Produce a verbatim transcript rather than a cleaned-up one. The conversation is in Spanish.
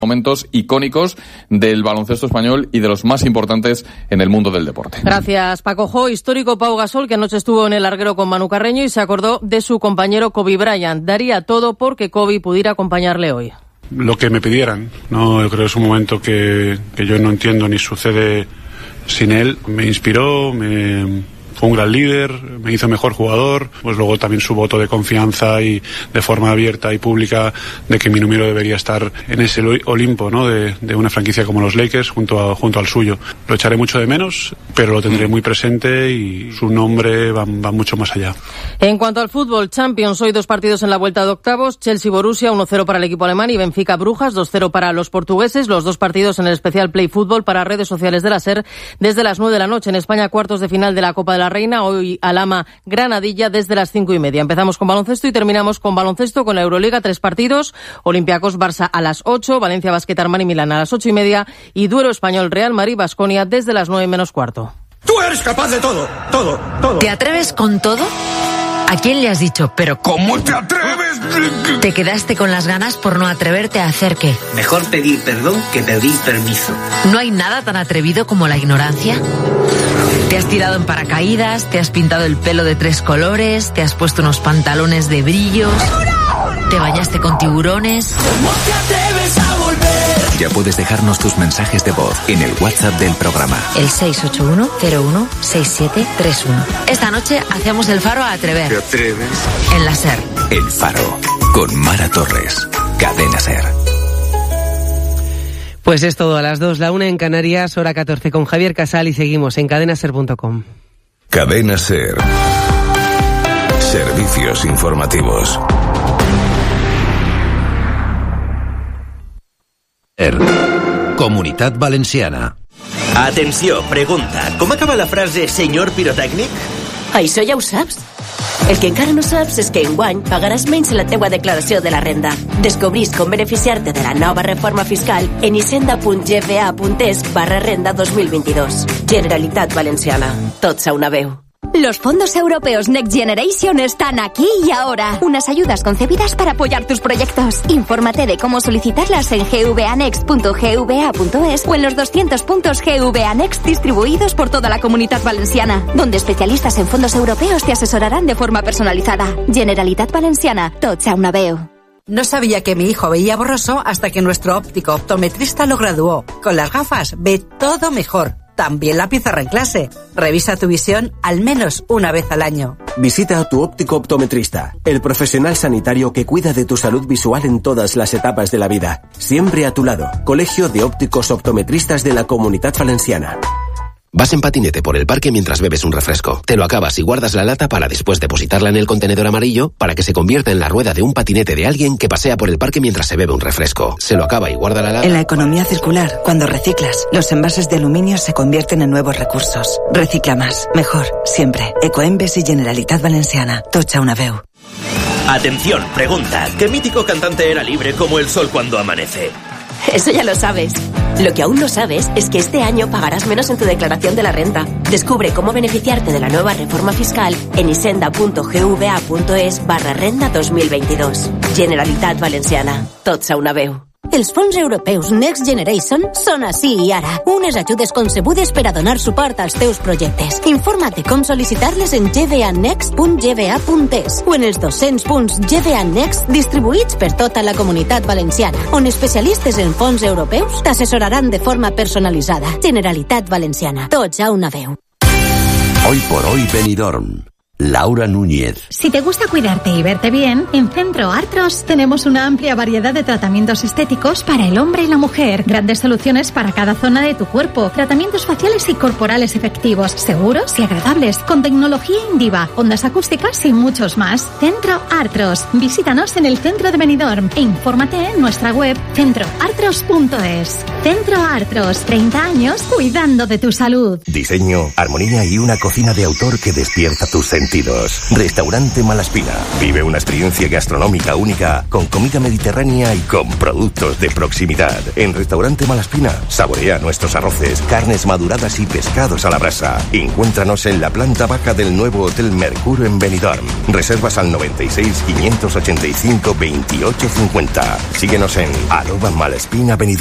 Momentos icónicos del baloncesto español y de los más importantes en el mundo del deporte. Gracias, Paco Jo. Histórico Pau Gasol, que anoche estuvo en el larguero con Manu Carreño y se acordó de su compañero Kobe Bryant. Daría todo porque Kobe pudiera acompañarle hoy. Lo que me pidieran, ¿no? Yo creo que es un momento que, que yo no entiendo ni sucede sin él. Me inspiró, me... fue un gran líder, me hizo mejor jugador, pues luego también su voto de confianza y de forma abierta y pública de que mi número debería estar en ese Olimpo, ¿no? de, de una franquicia como los Lakers junto, a, junto al suyo. Lo echaré mucho de menos, pero lo tendré muy presente y su nombre va, va mucho más allá. En cuanto al fútbol, Champions, hoy dos partidos en la vuelta de octavos, Chelsea-Borussia uno cero para el equipo alemán y Benfica-Brujas dos cero para los portugueses, los dos partidos en el especial Play Fútbol para redes sociales de la SER desde las nueve de la noche. En España, cuartos de final de la Copa de la Reina, hoy Alhama Granadilla desde las cinco y media. Empezamos con baloncesto y terminamos con baloncesto con la Euroliga, tres partidos, Olympiacos Barça a las ocho, Valencia Basket Armani Milán a las ocho y media y Duero Español Real Madrid Baskonia desde las nueve menos cuarto. Tú eres capaz de todo, todo, todo. ¿Te atreves con todo? ¿A quién le has dicho, pero cómo te atreves? Te quedaste con las ganas por no atreverte a hacer qué? Mejor pedir perdón que pedir permiso. ¿No hay nada tan atrevido como la ignorancia? ¿Te has tirado en paracaídas? ¿Te has pintado el pelo de tres colores? ¿Te has puesto unos pantalones de brillos? ¿Te bañaste con tiburones? ¿Cómo te atreves a volver? Ya puedes dejarnos tus mensajes de voz en el WhatsApp del programa. El seis ocho uno cero uno seis siete tres uno. Esta noche hacemos el faro a atrever. ¿Te atreves? En la SER. El Faro, con Mara Torres. Cadena SER. Pues es todo a las dos, la una en Canarias, hora catorce con Javier Casal y seguimos en cadena ser punto com. Cadena SER. Servicios informativos. Comunitat Valenciana. Atenció, pregunta. Com acaba la frase senyor pirotècnic? Això ja ho saps. El que encara no saps és que enguany pagaràs menys en la teua declaració de la renda. Descobrís com beneficiar-te de la nova reforma fiscal en hisenda.gva.es barra renda dos mil veintidós. Generalitat Valenciana. Tots a una veu. Los fondos europeos Next Generation están aquí y ahora. Unas ayudas concebidas para apoyar tus proyectos. Infórmate de cómo solicitarlas en g v a next punto g v a punto es o en los doscientos puntos G V A Next distribuidos por toda la Comunitat Valenciana, donde especialistas en fondos europeos te asesorarán de forma personalizada. Generalitat Valenciana, tots a una veu. No sabía que mi hijo veía borroso hasta que nuestro óptico optometrista lo graduó. Con las gafas ve todo mejor. También la pizarra en clase. Revisa tu visión al menos una vez al año. Visita a tu óptico optometrista, el profesional sanitario que cuida de tu salud visual en todas las etapas de la vida. Siempre a tu lado. Colegio de Ópticos Optometristas de la Comunitat Valenciana. Vas en patinete por el parque mientras bebes un refresco. Te lo acabas y guardas la lata para después depositarla en el contenedor amarillo para que se convierta en la rueda de un patinete de alguien que pasea por el parque mientras se bebe un refresco. Se lo acaba y guarda la lata. En la economía circular, cuando reciclas, los envases de aluminio se convierten en nuevos recursos. Recicla más, mejor, siempre. Ecoembes y Generalitat Valenciana. Tocha una veu. Atención, pregunta. ¿Qué mítico cantante era libre como el sol cuando amanece? Eso ya lo sabes. Lo que aún no sabes es que este año pagarás menos en tu declaración de la renta. Descubre cómo beneficiarte de la nueva reforma fiscal en hisenda.gva.es barra renda dos mil veintidós. Generalitat Valenciana. Tots a una veu. Els fons europeus Next Generation són ací i ara. Unes ajudes concebudes per a donar suport als teus projectes. Informa't de com sol·licitar-les en g v a next punt g v a punt es o en els dos-cents punts G V A Next distribuïts per tota la Comunitat Valenciana, on especialistes en fons europeus t'assessoraran de forma personalitzada. Generalitat Valenciana. Tots a una veu. Hoy por hoy Benidorm. Laura Núñez. Si te gusta cuidarte y verte bien, en Centro Artros tenemos una amplia variedad de tratamientos estéticos para el hombre y la mujer. Grandes soluciones para cada zona de tu cuerpo. Tratamientos faciales y corporales efectivos, seguros y agradables, con tecnología Indiva, ondas acústicas y muchos más. Centro Artros. Visítanos en el centro de Benidorm e infórmate en nuestra web centro artros punto es. Centro Artros. treinta años cuidando de tu salud. Diseño, armonía y una cocina de autor que despierta tus sentidos. sentidos. Restaurante Malaspina. Vive una experiencia gastronómica única con comida mediterránea y con productos de proximidad. En Restaurante Malaspina, saborea nuestros arroces, carnes maduradas y pescados a la brasa. Encuéntranos en la planta baja del nuevo Hotel Mercure en Benidorm. Reservas al noventa y seis, quinientos ochenta y cinco, veintiocho cincuenta. Síguenos en arroba Malaspina Benidorm.